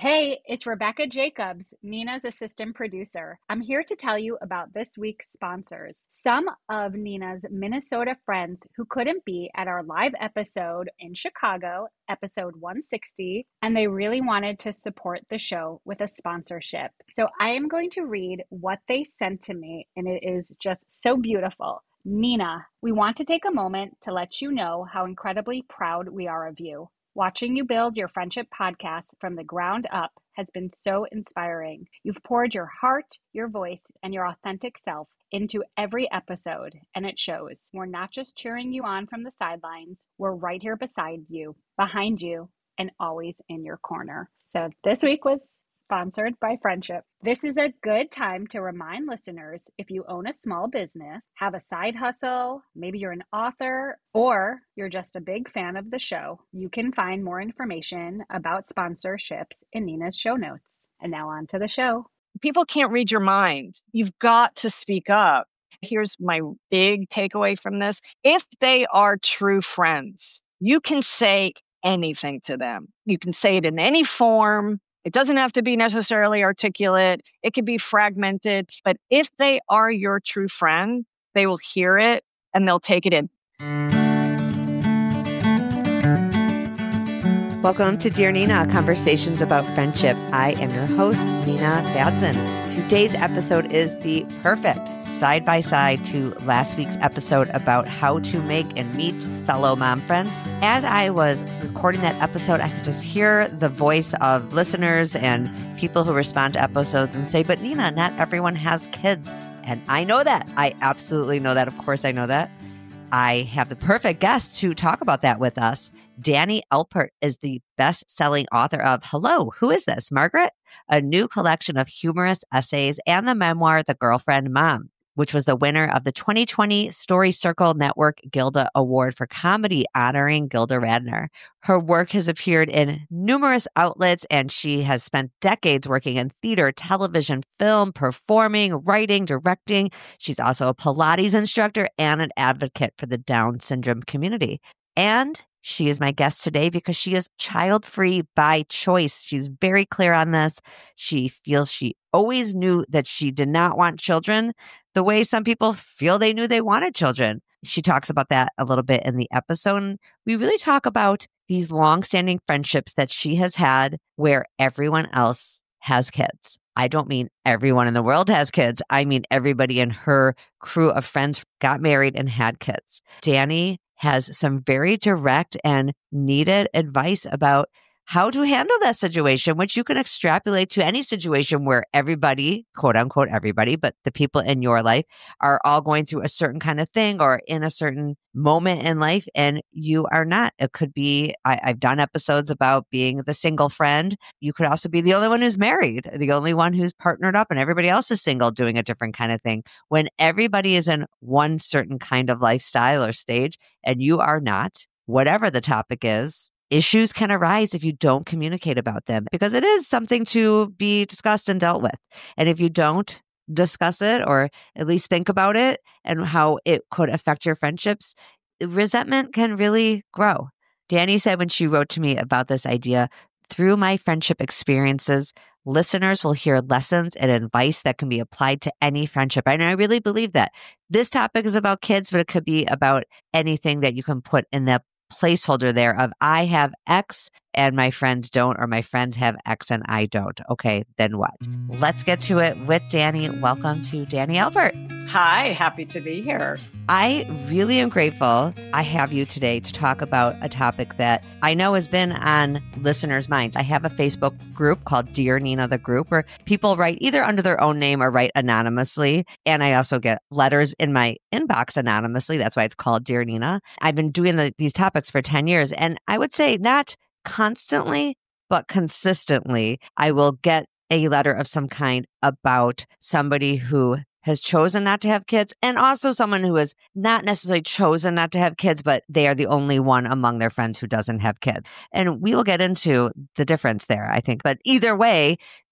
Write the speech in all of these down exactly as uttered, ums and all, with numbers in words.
Hey, it's Rebecca Jacobs, Nina's assistant producer. I'm here to tell you about this week's sponsors. Some of Nina's Minnesota friends who couldn't be at our live episode in Chicago, episode one sixty, and they really wanted to support the show with a sponsorship. So I am going to read what they sent to me, and it is just so beautiful. Nina, we want to take a moment to let you know how incredibly proud we are of you. Watching you build your friendship podcast from the ground up has been so inspiring. You've poured your heart, your voice, and your authentic self into every episode, and it shows. We're not just cheering you on from the sidelines, we're right here beside you, behind you, and always in your corner. So this week was sponsored by Friendship. This is a good time to remind listeners, if you own a small business, have a side hustle, maybe you're an author, or you're just a big fan of the show, you can find more information about sponsorships in Nina's show notes. And now on to the show. People can't read your mind. You've got to speak up. Here's my big takeaway from this. If they are true friends, you can say anything to them. You can say it in any form. It doesn't have to be necessarily articulate. It can be fragmented. But if they are your true friend, they will hear it and they'll take it in. Welcome to Dear Nina, conversations about friendship. I am your host, Nina Badzin. Today's episode is the perfect side-by-side to last week's episode about how to make and meet fellow mom friends. As I was recording that episode, I could just hear the voice of listeners and people who respond to episodes and say, but Nina, not everyone has kids. And I know that. I absolutely know that. Of course I know that. I have the perfect guest to talk about that with us. Dani Alpert is the best-selling author of Hello, Who Is This, Margaret? A new collection of humorous essays and the memoir, The Girlfriend Mom, which was the winner of the twenty twenty Story Circle Network Gilda Award for Comedy, honoring Gilda Radner. Her work has appeared in numerous outlets, and she has spent decades working in theater, television, film, performing, writing, directing. She's also a Pilates instructor and an advocate for the Down syndrome community. And she is my guest today because she is child-free by choice. She's very clear on this. She feels she always knew that she did not want children the way some people feel they knew they wanted children. She talks about that a little bit in the episode. We really talk about these long-standing friendships that she has had where everyone else has kids. I don't mean everyone in the world has kids. I mean everybody in her crew of friends got married and had kids. Dani has some very direct and needed advice about how to handle that situation, which you can extrapolate to any situation where everybody, quote unquote, everybody, but the people in your life are all going through a certain kind of thing or in a certain moment in life, and you are not. It could be, I, I've done episodes about being the single friend. You could also be the only one who's married, the only one who's partnered up, and everybody else is single doing a different kind of thing. When everybody is in one certain kind of lifestyle or stage, and you are not, whatever the topic is, issues can arise if you don't communicate about them, because it is something to be discussed and dealt with. And if you don't discuss it, or at least think about it and how it could affect your friendships, resentment can really grow. Dani said when she wrote to me about this idea, through my friendship experiences, listeners will hear lessons and advice that can be applied to any friendship. And I really believe that. This topic is about kids, but it could be about anything that you can put in that placeholder there of I have X and my friends don't, or my friends have X and I don't. Okay, then what? Let's get to it with Dani. Welcome to Dani Alpert. Hi, happy to be here. I really am grateful I have you today to talk about a topic that I know has been on listeners' minds. I have a Facebook group called Dear Nina, the group, where people write either under their own name or write anonymously. And I also get letters in my inbox anonymously. That's why it's called Dear Nina. I've been doing the, these topics for ten years. And I would say not constantly, but consistently, I will get a letter of some kind about somebody who has chosen not to have kids, and also someone who has not necessarily chosen not to have kids, but they are the only one among their friends who doesn't have kids. And we will get into the difference there, I think. But either way,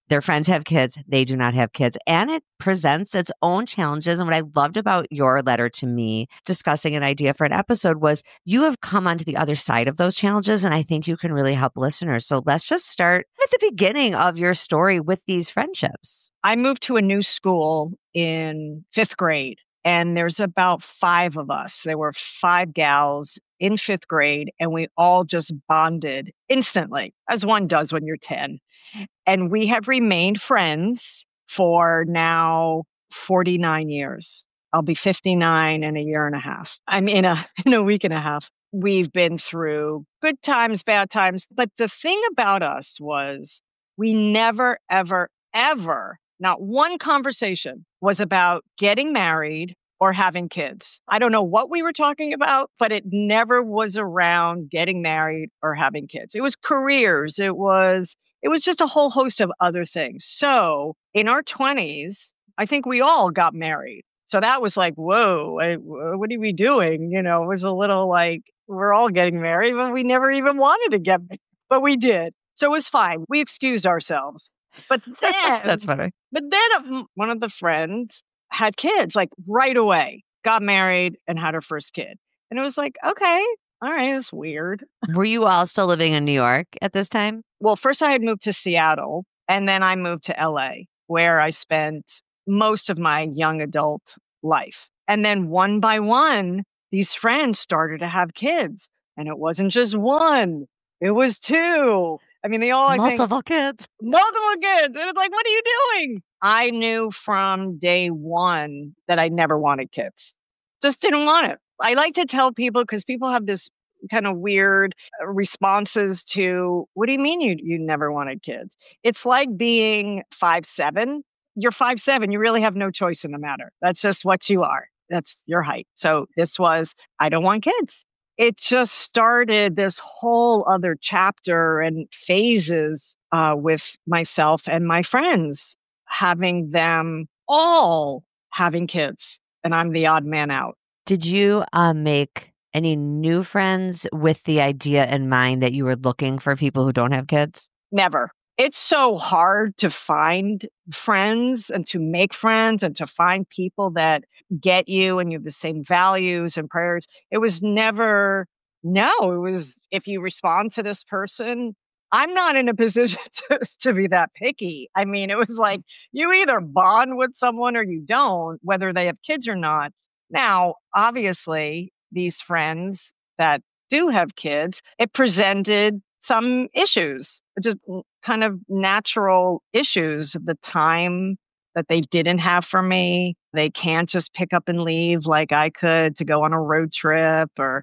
Their friends have kids. They do not have kids. And it presents its own challenges. And what I loved about your letter to me discussing an idea for an episode was you have come onto the other side of those challenges. And I think you can really help listeners. So let's just start at the beginning of your story with these friendships. I moved to a new school in fifth grade. And there's about five of us. There were five gals in fifth grade, and we all just bonded instantly, as one does when you're ten. And we have remained friends for now forty-nine years. I'll be fifty-nine in a year and a half. I'm in a in a week and a half. We've been through good times, bad times. But the thing about us was we never, ever, ever, not one conversation was about getting married or having kids. I don't know what we were talking about, but it never was around getting married or having kids. It was careers. It was It was just a whole host of other things. So in our twenties, I think we all got married. So that was like, whoa, I, what are we doing? You know, it was a little like, we're all getting married, but we never even wanted to get married. But we did. So it was fine. We excused ourselves. But then, That's funny. But then one of the friends had kids like right away, got married and had her first kid. And it was like, okay, all right, that's weird. Were you all still living in New York at this time? Well, first I had moved to Seattle, and then I moved to L A, where I spent most of my young adult life. And then one by one, these friends started to have kids. And it wasn't just one, it was two. I mean, they all, multiple I think, kids. Multiple kids. And it's like, what are you doing? I knew from day one that I never wanted kids. Just didn't want it. I like to tell people, because people have this kind of weird responses to, what do you mean you you never wanted kids? It's like being five seven. You're five seven. You really have no choice in the matter. That's just what you are. That's your height. So this was, I don't want kids. It just started this whole other chapter and phases uh, with myself and my friends, having them all having kids. And I'm the odd man out. Did you uh, make any new friends with the idea in mind that you were looking for people who don't have kids? Never. It's so hard to find friends and to make friends and to find people that get you and you have the same values and prayers. It was never, no, it was, if you respond to this person, I'm not in a position to, to be that picky. I mean, it was like, you either bond with someone or you don't, whether they have kids or not. Now, obviously, these friends that do have kids, it presented some issues, just kind of natural issues of the time that they didn't have for me. They can't just pick up and leave like I could to go on a road trip or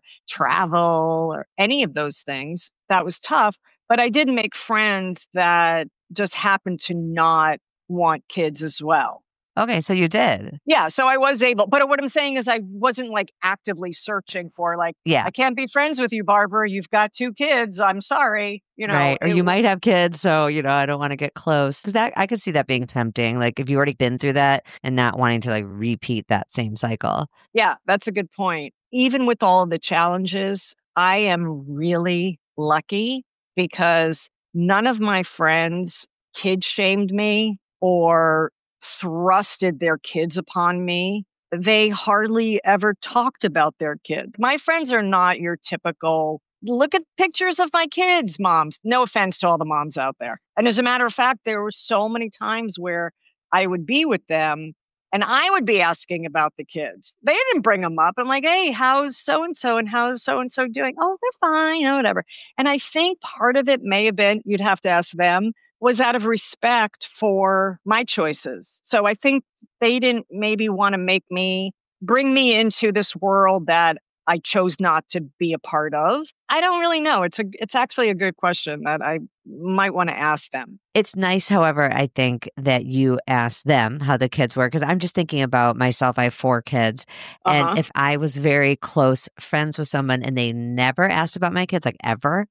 travel or any of those things. That was tough. But I did make friends that just happened to not want kids as well. Okay, so you did. Yeah, so I was able, but what I'm saying is I wasn't like actively searching for like, yeah. I can't be friends with you, Barbara. You've got two kids. I'm sorry. You know, right. Or it, you might have kids, so, you know, I don't want to get close. Because that, I could see that being tempting. Like if you've already been through that and not wanting to like repeat that same cycle. Yeah, that's a good point. Even with all of the challenges, I am really lucky because none of my friends kid shamed me or thrusted their kids upon me. They hardly ever talked about their kids. My friends are not your typical, look at pictures of my kids, moms. No offense to all the moms out there. And as a matter of fact, there were so many times where I would be with them and I would be asking about the kids. They didn't bring them up. I'm like, hey, how's so-and-so and how's so-and-so doing? Oh, they're fine, you know, whatever. And I think part of it may have been, you'd have to ask them, was out of respect for my choices. So I think they didn't maybe want to make me, bring me into this world that I chose not to be a part of. I don't really know. It's a, it's actually a good question that I might want to ask them. It's nice, however, I think that you ask them how the kids were, because I'm just thinking about myself. I have four kids. And Uh-huh. if I was very close friends with someone and they never asked about my kids, like ever,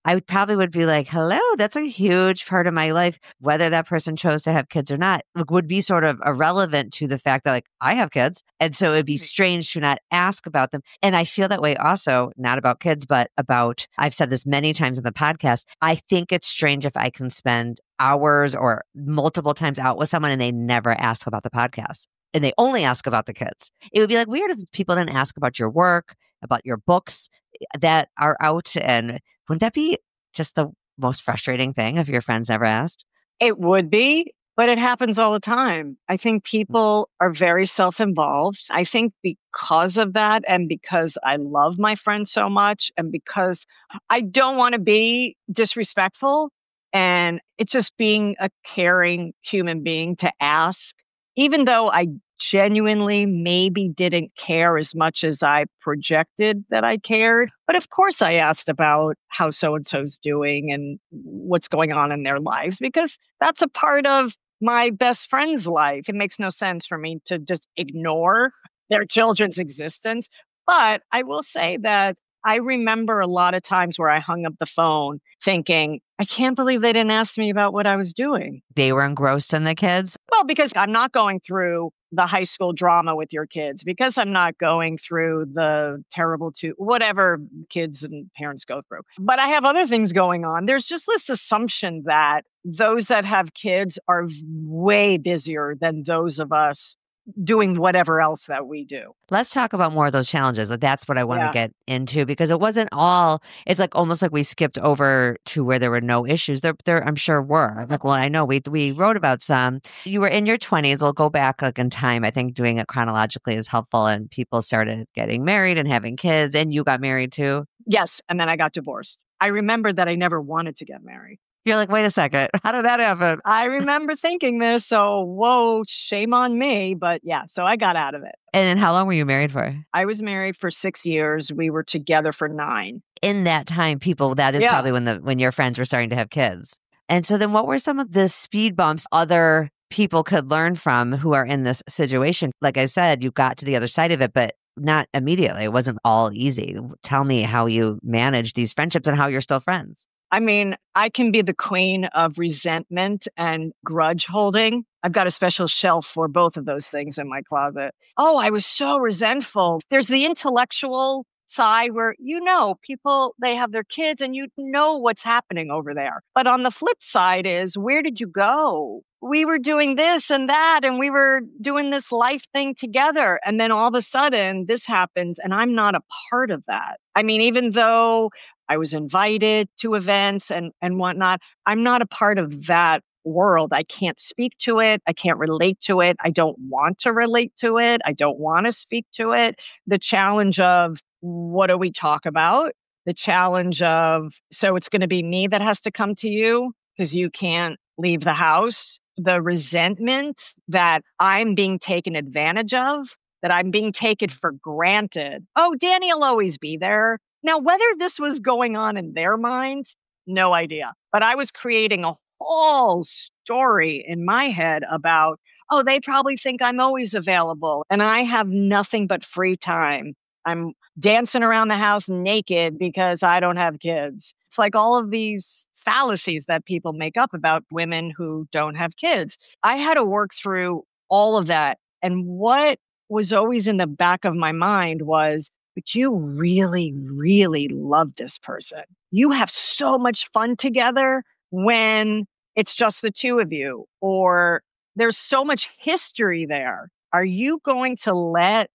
I would probably would be like, hello, that's a huge part of my life. Whether that person chose to have kids or not would be sort of irrelevant to the fact that like I have kids. And so it'd be strange to not ask about them. And I feel that way also, not about kids, but about, I've said this many times in the podcast. I think it's strange if I can spend hours or multiple times out with someone and they never ask about the podcast and they only ask about the kids. It would be like weird if people didn't ask about your work, about your books that are out. And wouldn't that be just the most frustrating thing if your friends never asked? It would be, but it happens all the time. I think people are very self-involved. I think because of that and because I love my friends so much and because I don't want to be disrespectful, and it's just being a caring human being to ask, even though I genuinely maybe didn't care as much as I projected that I cared. But of course I asked about how so-and-so's doing and what's going on in their lives, because that's a part of my best friend's life. It makes no sense for me to just ignore their children's existence. But I will say that I remember a lot of times where I hung up the phone thinking, I can't believe they didn't ask me about what I was doing. They were engrossed in the kids? Well, because I'm not going through the high school drama with your kids, because I'm not going through the terrible two, whatever kids and parents go through. But I have other things going on. There's just this assumption that those that have kids are way busier than those of us doing whatever else that we do. Let's talk about more of those challenges. That's what I want Yeah. to get into, because it wasn't all, it's like almost like we skipped over to where there were no issues. There, there I'm sure were. Like, well, I know we we wrote about some. You were in your twenties. We'll go back like in time. I think doing it chronologically is helpful. And people started getting married and having kids, and you got married too. Yes. And then I got divorced. I remember that I never wanted to get married. You're like, wait a second. How did that happen? I remember thinking this. So, whoa, shame on me. But yeah, so I got out of it. And then how long were you married for? I was married for six years. We were together for nine. In that time, people, that is Yeah. probably when the when your friends were starting to have kids. And so then what were some of the speed bumps other people could learn from who are in this situation? Like I said, you got to the other side of it, but not immediately. It wasn't all easy. Tell me how you managed these friendships and how you're still friends. I mean, I can be the queen of resentment and grudge holding. I've got a special shelf for both of those things in my closet. Oh, I was so resentful. There's the intellectual side where, you know, people, they have their kids and you know what's happening over there. But on the flip side is, where did you go? We were doing this and that, and we were doing this life thing together. And then all of a sudden this happens and I'm not a part of that. I mean, even though I was invited to events and, and whatnot, I'm not a part of that world. I can't speak to it. I can't relate to it. I don't want to relate to it. I don't want to speak to it. The challenge of what do we talk about? The challenge of, so it's going to be me that has to come to you because you can't leave the house. The resentment that I'm being taken advantage of, that I'm being taken for granted. Oh, Danny will always be there. Now, whether this was going on in their minds, no idea. But I was creating a whole story in my head about, oh, they probably think I'm always available and I have nothing but free time. I'm dancing around the house naked because I don't have kids. It's like all of these fallacies that people make up about women who don't have kids. I had to work through all of that. And what was always in the back of my mind was, but you really, really love this person. You have so much fun together when it's just the two of you, or there's so much history there. Are you going to let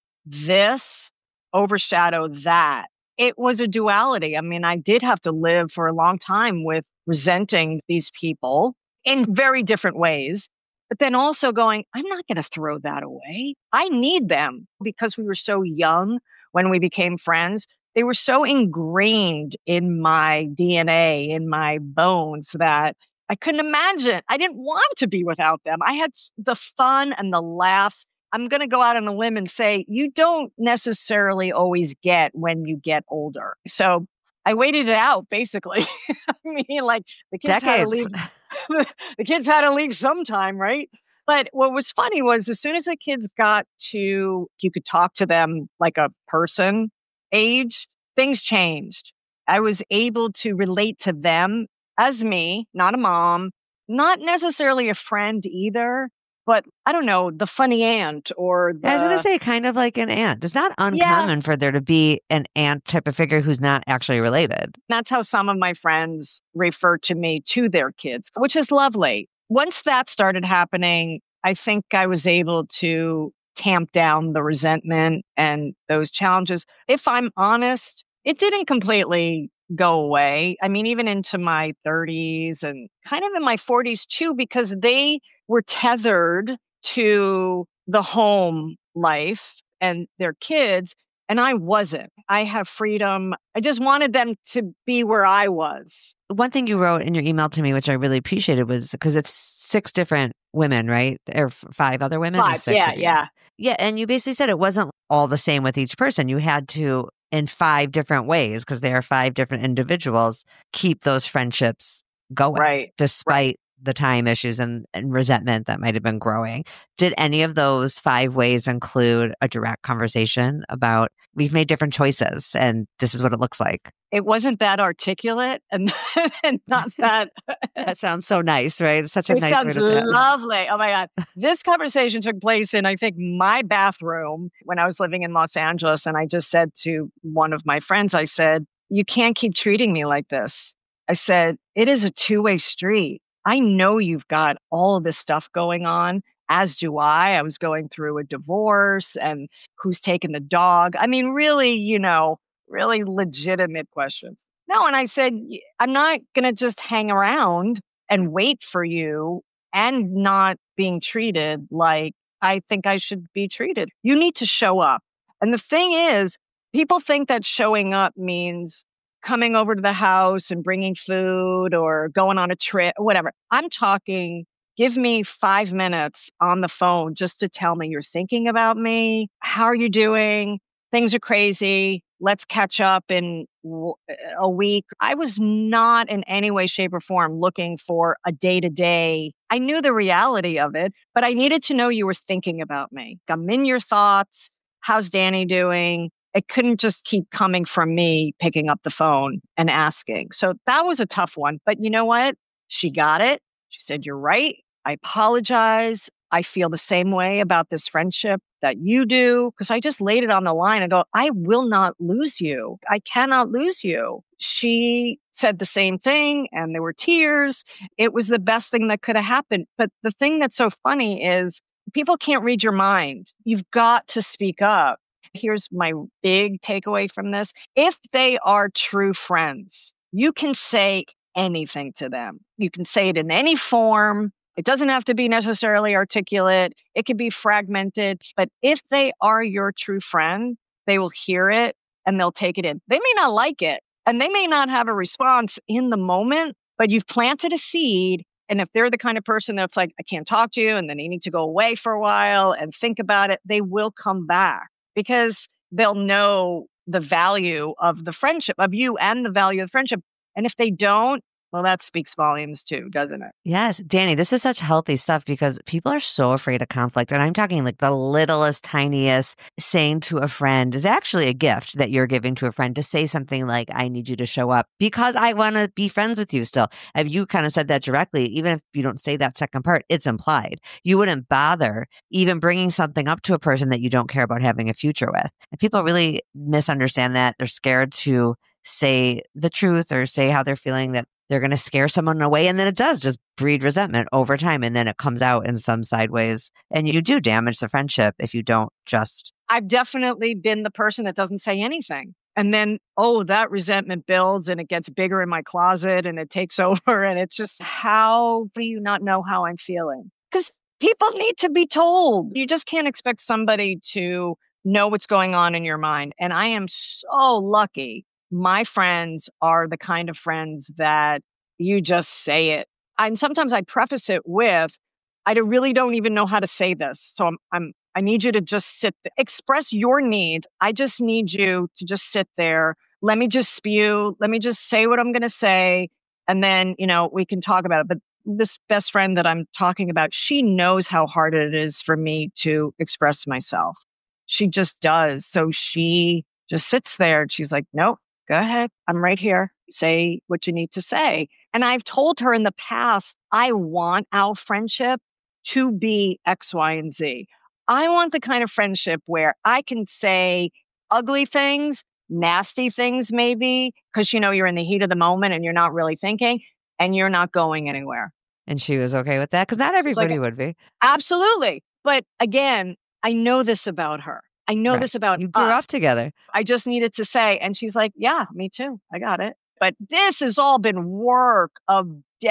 this overshadow that? It was a duality. I mean, I did have to live for a long time with resenting these people in very different ways, but then also going, I'm not going to throw that away. I need them because we were so young. When we became friends, they were so ingrained in my D N A, in my bones, that I couldn't imagine. I didn't want to be without them. I had the fun and the laughs. I'm going to go out on a limb and say, you don't necessarily always get when you get older. So I waited it out, basically. I mean, like the kids Decades. had to leave. The kids had to leave sometime, right? But what was funny was as soon as the kids got to, you could talk to them like a person age, things changed. I was able to relate to them as me, not a mom, not necessarily a friend either, but I don't know, the funny aunt or the... I was going to say kind of like an aunt. It's not uncommon Yeah. for there to be an aunt type of figure who's not actually related. That's how some of my friends refer to me to their kids, which is lovely. Once that started happening, I think I was able to tamp down the resentment and those challenges. If I'm honest, it didn't completely go away. I mean, even into my thirties and kind of in my forties too, because they were tethered to the home life and their kids, and I wasn't. I have freedom. I just wanted them to be where I was. One thing you wrote in your email to me, which I really appreciated, was because it's six different women, right? Or f- five other women? Or Five, six yeah, of you? yeah. Yeah, and you basically said it wasn't all the same with each person. You had to, in five different ways, because they are five different individuals, keep those friendships going, Right. despite the time issues and, and resentment that might have been growing. Did any of those five ways include a direct conversation about, we've made different choices and this is what it looks like? It wasn't that articulate and, and not that. That sounds so nice, right? It's such a It nice sounds way to put it. lovely. Oh my God. This conversation took place in, I think, my bathroom when I was living in Los Angeles. And I just said to one of my friends, I said, you can't keep treating me like this. I said, it is a two-way street. I know you've got all of this stuff going on, as do I. I was going through a divorce and who's taking the dog. I mean, really, you know, really legitimate questions. No, and I said, I'm not going to just hang around and wait for you and not being treated like I think I should be treated. You need to show up. And the thing is, people think that showing up means coming over to the house and bringing food or going on a trip, whatever. I'm talking, give me five minutes on the phone just to tell me you're thinking about me. How are you doing? Things are crazy. Let's catch up in w- a week. I was not in any way, shape, or form looking for a day to day. I knew the reality of it, but I needed to know you were thinking about me. I'm in your thoughts. How's Danny doing? It couldn't just keep coming from me picking up the phone and asking. So that was a tough one. But you know what? She got it. She said, you're right. I apologize. I feel the same way about this friendship that you do, because I just laid it on the line and go, I will not lose you. I cannot lose you. She said the same thing and there were tears. It was the best thing that could have happened. But the thing that's so funny is people can't read your mind. You've got to speak up. Here's my big takeaway from this. If they are true friends, you can say anything to them. You can say it in any form. It doesn't have to be necessarily articulate. It can be fragmented. But if they are your true friend, they will hear it and they'll take it in. They may not like it and they may not have a response in the moment, but you've planted a seed. And if they're the kind of person that's like, I can't talk to you, and then they need to go away for a while and think about it, they will come back because they'll know the value of the friendship, of you and the value of the friendship. And if they don't, well, that speaks volumes too, doesn't it? Yes. Danny, this is such healthy stuff because people are so afraid of conflict. And I'm talking like the littlest, tiniest saying to a friend is actually a gift that you're giving to a friend, to say something like, I need you to show up because I want to be friends with you still. If you kind of said that directly, even if you don't say that second part, it's implied. You wouldn't bother even bringing something up to a person that you don't care about having a future with. And people really misunderstand that. They're scared to say the truth or say how they're feeling, that they're going to scare someone away. And then it does just breed resentment over time. And then it comes out in some sideways. And you do damage the friendship if you don't just. I've definitely been the person that doesn't say anything. And then, oh, that resentment builds and it gets bigger in my closet and it takes over. And it's just, how do you not know how I'm feeling? Because people need to be told. You just can't expect somebody to know what's going on in your mind. And I am so lucky. My friends are the kind of friends that you just say it. And sometimes I preface it with, I really don't even know how to say this. So I'm, I'm, I need you to just sit, there. Express your needs. I just need you to just sit there. Let me just spew. Let me just say what I'm going to say. And then, you know, we can talk about it. But this best friend that I'm talking about, she knows how hard it is for me to express myself. She just does. So she just sits there and she's like, nope. go ahead. I'm right here. Say what you need to say. And I've told her in the past, I want our friendship to be X, Y, and Z. I want the kind of friendship where I can say ugly things, nasty things maybe, because, you know, you're in the heat of the moment and you're not really thinking and you're not going anywhere. And she was okay with that? Because not everybody like, would be. Absolutely. But again, I know this about her. I know Right. this about You grew us. up together. I just needed to say, and she's like, yeah, me too. I got it. But this has all been work of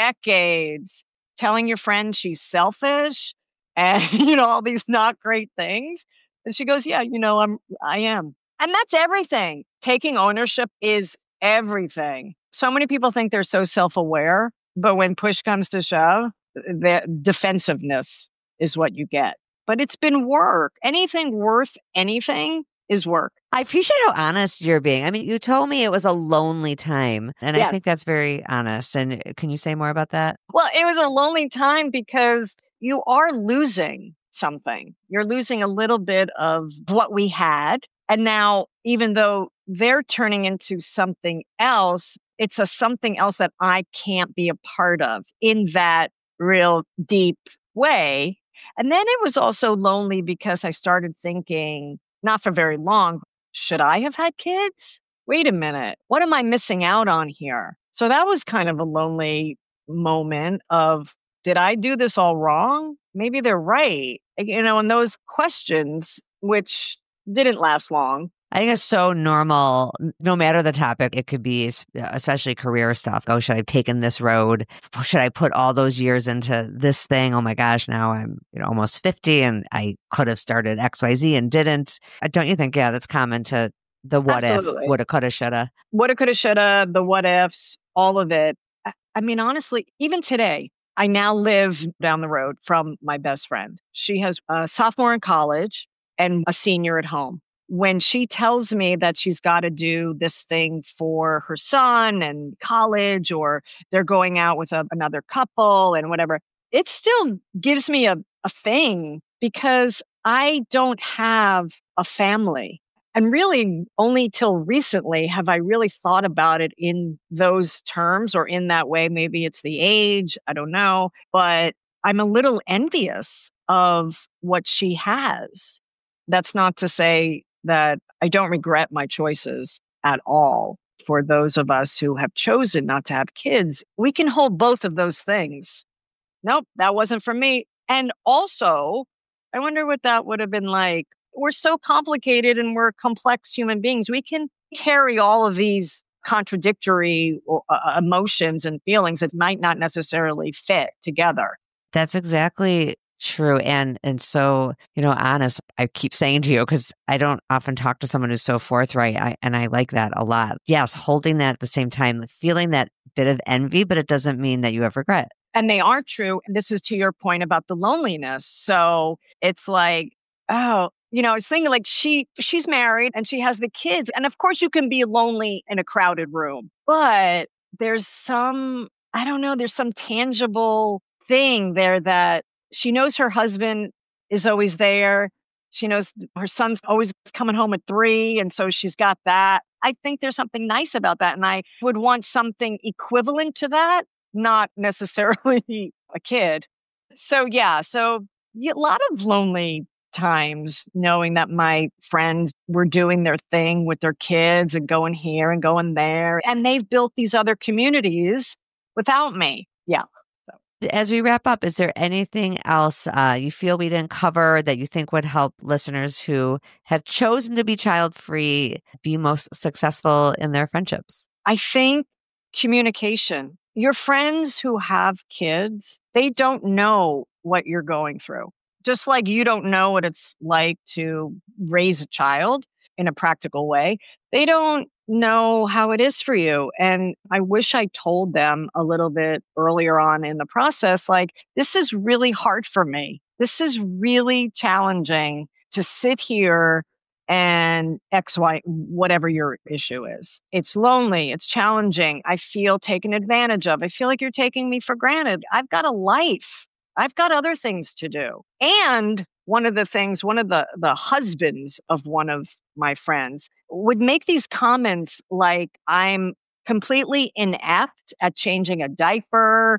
decades. Telling your friend she's selfish and, you know, all these not great things. And she goes, yeah, you know, I'm, I am. And that's everything. Taking ownership is everything. So many people think they're so self-aware, but when push comes to shove, the defensiveness is what you get. But it's been work. Anything worth anything is work. I appreciate how honest you're being. I mean, you told me it was a lonely time, and Yeah. I think that's very honest. And can you say more about that? Well, it was a lonely time because you are losing something. You're losing a little bit of what we had. And now, even though they're turning into something else, it's a something else that I can't be a part of in that real deep way. And then it was also lonely because I started thinking, not for very long, should I have had kids? Wait a minute. What am I missing out on here? So that was kind of a lonely moment of, did I do this all wrong? Maybe they're right. You know, and those questions, which didn't last long. I think it's so normal, no matter the topic. It could be especially career stuff. Oh, should I have taken this road? Should I put all those years into this thing? Oh my gosh, now I'm you know, almost fifty and I could have started X Y Z and didn't. Don't you think, yeah, that's common to the what Absolutely. if, woulda, coulda, shoulda? Woulda, coulda, shoulda, the what ifs, all of it. I, I mean, honestly, even today, I now live down the road from my best friend. She has a sophomore in college and a senior at home. When she tells me that she's got to do this thing for her son and college, or they're going out with a, another couple and whatever, it still gives me a, a thing because I don't have a family. And really, only till recently have I really thought about it in those terms or in that way. Maybe it's the age, I don't know. But I'm a little envious of what she has. That's not to say that I don't regret my choices at all. For those of us who have chosen not to have kids, we can hold both of those things. Nope, that wasn't for me. And also, I wonder what that would have been like. We're so complicated and we're complex human beings. We can carry all of these contradictory uh, emotions and feelings that might not necessarily fit together. That's exactly true. And and so, you know, honest, I keep saying to you, because I don't often talk to someone who's so forthright, I, and I like that a lot. Yes, holding that at the same time, feeling that bit of envy, but it doesn't mean that you have regret. And they are true. And this is to your point about the loneliness. So it's like, oh, you know, I was thinking like she she's married and she has the kids. And of course you can be lonely in a crowded room, but there's some, I don't know, there's some tangible thing there that she knows her husband is always there. She knows her son's always coming home at three. And so she's got that. I think there's something nice about that. And I would want something equivalent to that, not necessarily a kid. So yeah, so a lot of lonely times knowing that my friends were doing their thing with their kids and going here and going there. And they've built these other communities without me. Yeah. As we wrap up, is there anything else uh, you feel we didn't cover that you think would help listeners who have chosen to be child-free be most successful in their friendships? I think communication. Your friends who have kids, they don't know what you're going through. Just like you don't know what it's like to raise a child in a practical way, they don't know how it is for you. And I wish I told them a little bit earlier on in the process, like, this is really hard for me. This is really challenging to sit here and X, Y, whatever your issue is. It's lonely. It's challenging. I feel taken advantage of. I feel like you're taking me for granted. I've got a life. I've got other things to do. And one of the things, one of the, the husbands of one of my friends, would make these comments like I'm completely inept at changing a diaper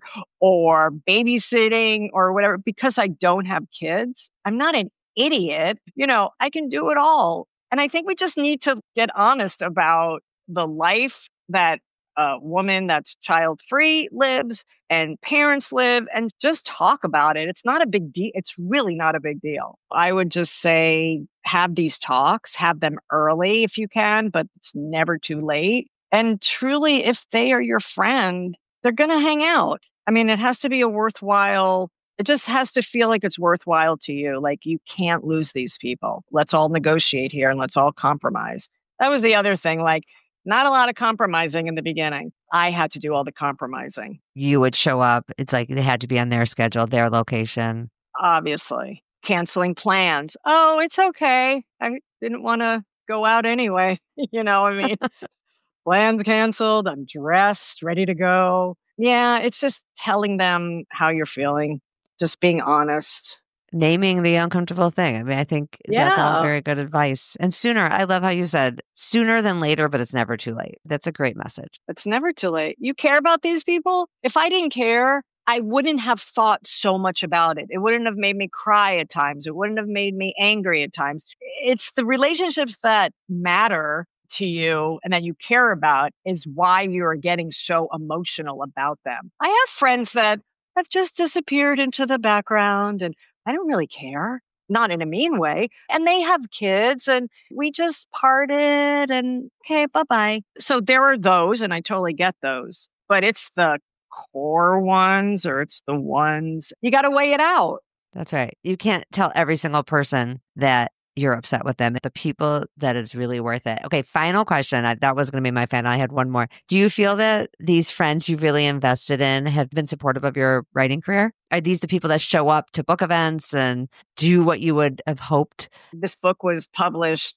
or babysitting or whatever because I don't have kids. I'm not an idiot. You know, I can do it all. And I think we just need to get honest about the life that a woman that's child-free lives and parents live and just talk about it. It's not a big deal. It's really not a big deal. I would just say have these talks, have them early if you can, but it's never too late. And truly, if they are your friend, they're going to hang out. I mean, it has to be a worthwhile, it just has to feel like it's worthwhile to you. Like you can't lose these people. Let's all negotiate here and let's all compromise. That was the other thing. Like, not a lot of compromising in the beginning. I had to do all the compromising. You would show up. It's like they had to be on their schedule, their location. Obviously. Canceling plans. Oh, it's okay. I didn't want to go out anyway. You know, I mean, plans canceled. I'm dressed, ready to go. Yeah, it's just telling them how you're feeling, just being honest. Naming the uncomfortable thing. I mean, I think Yeah. that's all very good advice. And sooner, I love how you said sooner than later, but it's never too late. That's a great message. It's never too late. You care about these people? If I didn't care, I wouldn't have thought so much about it. It wouldn't have made me cry at times. It wouldn't have made me angry at times. It's the relationships that matter to you and that you care about is why you are getting so emotional about them. I have friends that have just disappeared into the background and I don't really care, not in a mean way. And they have kids and we just parted and okay, bye-bye. So there are those and I totally get those, but it's the core ones or it's the ones, you got to weigh it out. That's right. You can't tell every single person that you're upset with them. The people that it's really worth it. Okay, final question. I, that was going to be my final. I had one more. Do you feel that these friends you've really invested in have been supportive of your writing career? Are these the people that show up to book events and do what you would have hoped? This book was published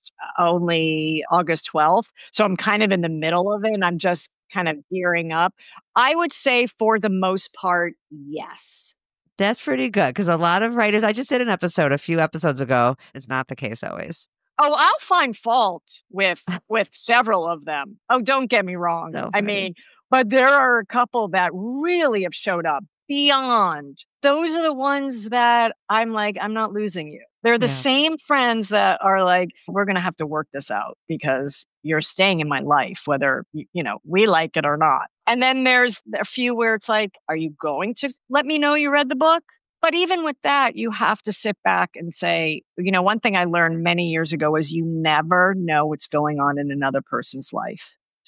only August twelfth. So I'm kind of in the middle of it and I'm just kind of gearing up. I would say for the most part, yes. That's pretty good because a lot of writers, I just did an episode a few episodes ago. It's not the case always. Oh, I'll find fault with with several of them. Oh, don't get me wrong. No, I right. mean, but there are a couple that really have showed up beyond. Those are the ones that I'm like, I'm not losing you. They're the Yeah. same friends that are like, we're going to have to work this out because you're staying in my life, whether, you know, we like it or not. And then there's a few where it's like, are you going to let me know you read the book? But even with that, you have to sit back and say, you know, one thing I learned many years ago is you never know what's going on in another person's life.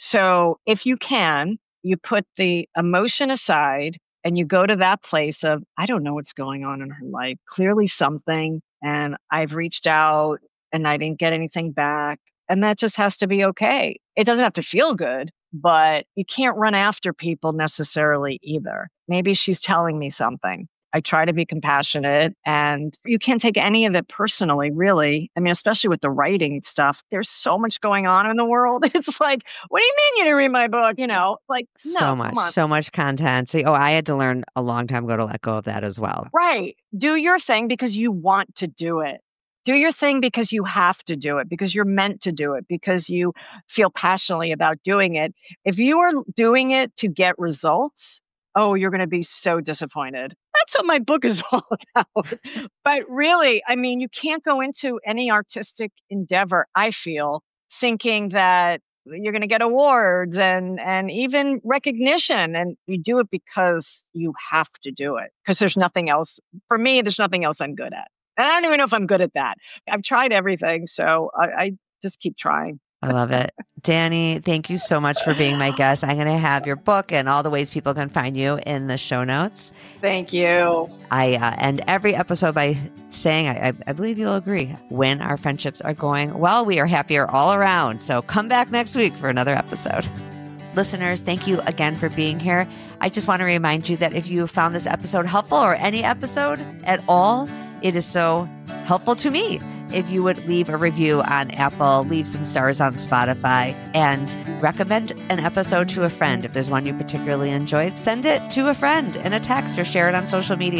So if you can, you put the emotion aside and you go to that place of, I don't know what's going on in her life, clearly something. And I've reached out and I didn't get anything back. And that just has to be okay. It doesn't have to feel good, but you can't run after people necessarily either. Maybe she's telling me something. I try to be compassionate and you can't take any of it personally, really. I mean, especially with the writing stuff, there's so much going on in the world. It's like, what do you mean you didn't read my book? You know, like, no, so much, come on. so much content. See, oh, I had to learn a long time ago to let go of that as well. Right. Do your thing because you want to do it. Do your thing because you have to do it, because you're meant to do it, because you feel passionately about doing it. If you are doing it to get results, oh, you're going to be so disappointed. That's what my book is all about. But really, I mean, you can't go into any artistic endeavor, I feel, thinking that you're going to get awards and, and even recognition. And you do it because you have to do it, because there's nothing else. For me, there's nothing else I'm good at. And I don't even know if I'm good at that. I've tried everything. So I, I just keep trying. I love it. Danny, thank you so much for being my guest. I'm going to have your book and all the ways people can find you in the show notes. Thank you. I uh, end every episode by saying, I, I believe you'll agree, when our friendships are going well, we are happier all around. So come back next week for another episode. Listeners, thank you again for being here. I just want to remind you that if you found this episode helpful or any episode at all, it is so helpful to me. If you would leave a review on Apple, leave some stars on Spotify, and recommend an episode to a friend. If there's one you particularly enjoyed, send it to a friend in a text or share it on social media.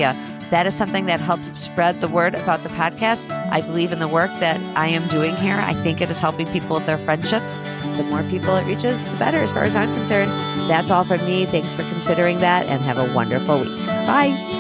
that is something that helps spread the word about the podcast. I believe in the work that I am doing here. I think it is helping people with their friendships. The more people it reaches, the better as far as I'm concerned. That's all from me. Thanks for considering that and have a wonderful week. Bye.